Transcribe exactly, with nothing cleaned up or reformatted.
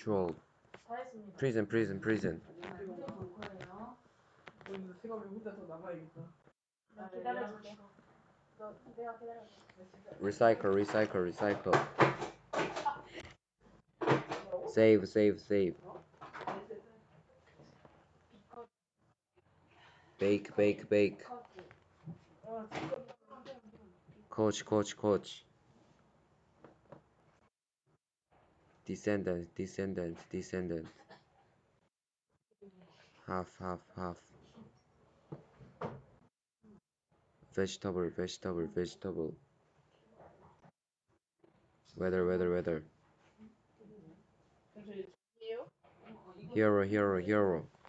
Control. 다 했습니다. Prison, prison, prison. 행정 볼 거예요. 너 제가 왜 혼자 더 남아야겠다. 너 기다려줄게. 너 내가 기다려줄게. Recycle, recycle, recycle. Save, save, save. Bake, bake, bake. Coach, coach, coach. Descendant, descendant, descendant. Half, half, half. Vegetable, vegetable, vegetable. Weather, weather, weather. Hero, hero, hero.